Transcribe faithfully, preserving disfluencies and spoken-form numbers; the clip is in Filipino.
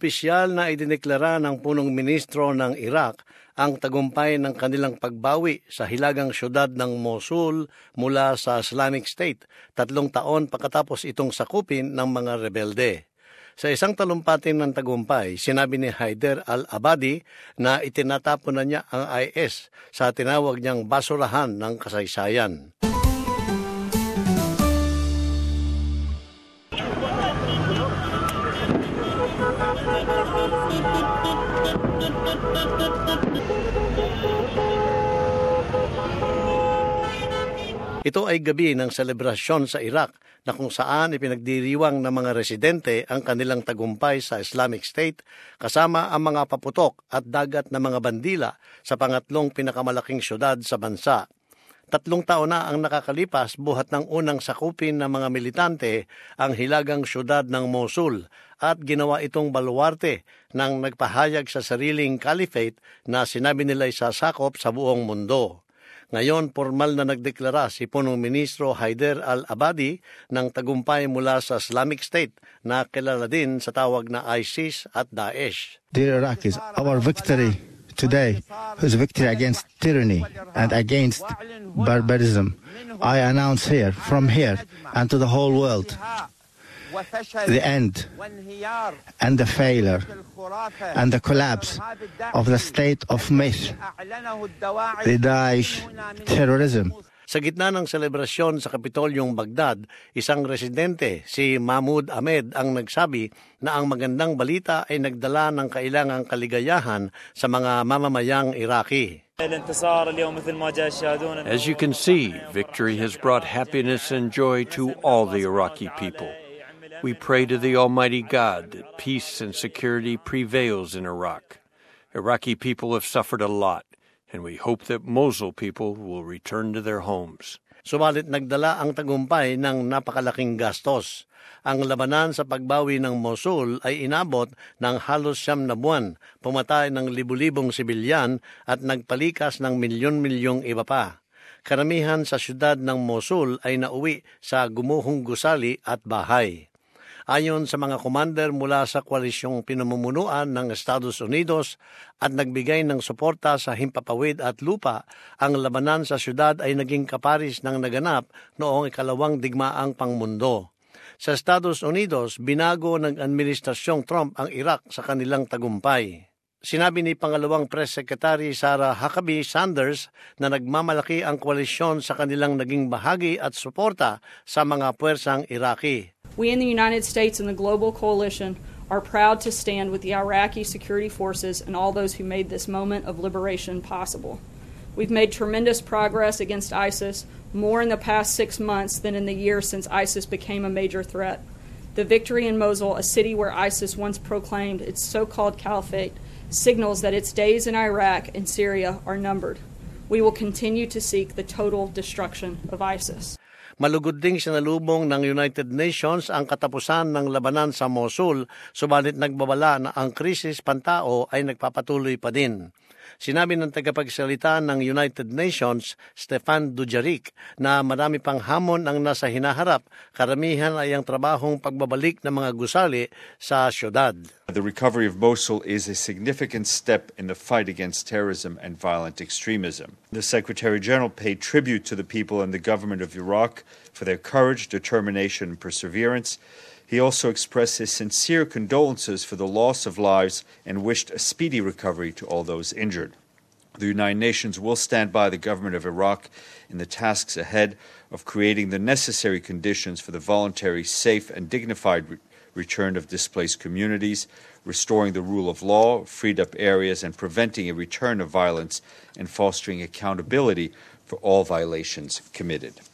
Opisyal na idineklara ng punong ministro ng Iraq ang tagumpay ng kanilang pagbawi sa hilagang syudad ng Mosul mula sa Islamic State, tatlong taon pagkatapos itong sakupin ng mga rebelde. Sa isang talumpati ng tagumpay, sinabi ni Haider al-Abadi na itinatapon na niya ang I S sa tinawag niyang basurahan ng kasaysayan. Ito ay gabi ng selebrasyon sa Iraq na kung saan ipinagdiriwang ng mga residente ang kanilang tagumpay sa Islamic State kasama ang mga paputok at dagat na mga bandila sa pangatlong pinakamalaking syudad sa bansa. Tatlong taon na ang nakakalipas buhat ng unang sakupin ng mga militante ang hilagang syudad ng Mosul at ginawa itong baluarte ng nagpahayag sa sariling caliphate na sinabi nila'y sasakop sa buong mundo. Ngayon, formal na nagdeklara si Punong Ministro Haider al-Abadi ng tagumpay mula sa Islamic State na kilala din sa tawag na ISIS at Daesh. Dear Iraqis, our victory today is victory against tyranny and against barbarism. I announce here, from here, and to the whole world, the end and the failure and the collapse of the state of myth, the Daesh terrorism. Sa gitna ng selebrasyon sa Kapitolyong Baghdad, isang residente, si Mahmoud Ahmed, ang nagsabi na ang magandang balita ay nagdala ng kailangang kaligayahan sa mga mamamayang Iraqi. As you can see, victory has brought happiness and joy to all the Iraqi people. We pray to the Almighty God that peace and security prevails in Iraq. Iraqi people have suffered a lot, and we hope that Mosul people will return to their homes. Subalit nagdala ang tagumpay ng napakalaking gastos. Ang labanan sa pagbawi ng Mosul ay inabot ng halos siyam na buwan, pumatay ng libu-libong sibilyan at nagpalikas ng milyon-milyong iba pa. Karamihan sa syudad ng Mosul ay nauwi sa gumuhong gusali at bahay. Ayon sa mga commander mula sa koalisyong pinamumunuan ng Estados Unidos at nagbigay ng suporta sa himpapawid at lupa, ang labanan sa syudad ay naging kaparis ng naganap noong ikalawang digmaang pangmundo. Sa Estados Unidos, binago ng Administrasyong Trump ang Iraq sa kanilang tagumpay. Sinabi ni Pangalawang Press Secretary Sarah Huckabee Sanders na nagmamalaki ang koalisyon sa kanilang naging bahagi at suporta sa mga puwersang Iraqi. We in the United States and the global coalition are proud to stand with the Iraqi security forces and all those who made this moment of liberation possible. We've made tremendous progress against ISIS, more in the past six months than in the years since ISIS became a major threat. The victory in Mosul, a city where ISIS once proclaimed its so-called caliphate, signals that its days in Iraq and Syria are numbered. We will continue to seek the total destruction of ISIS. Malugod ding sinalubong ng United Nations ang katapusan ng labanan sa Mosul, subalit nagbabala na ang krisis pantao ay nagpapatuloy pa din. Sinabi ng tagapagsalita ng United Nations, Stefan Dujarric, na marami pang hamon ang nasa hinaharap, karamihan ay ang trabahong pagbabalik ng mga gusali sa syudad. The recovery of Mosul is a significant step in the fight against terrorism and violent extremism. The Secretary-General paid tribute to the people and the government of Iraq for their courage, determination, and perseverance. He also expressed his sincere condolences for the loss of lives and wished a speedy recovery to all those injured. The United Nations will stand by the government of Iraq in the tasks ahead of creating the necessary conditions for the voluntary, safe, and dignified re- return of displaced communities, restoring the rule of law, freed up areas, and preventing a return of violence and fostering accountability for all violations committed.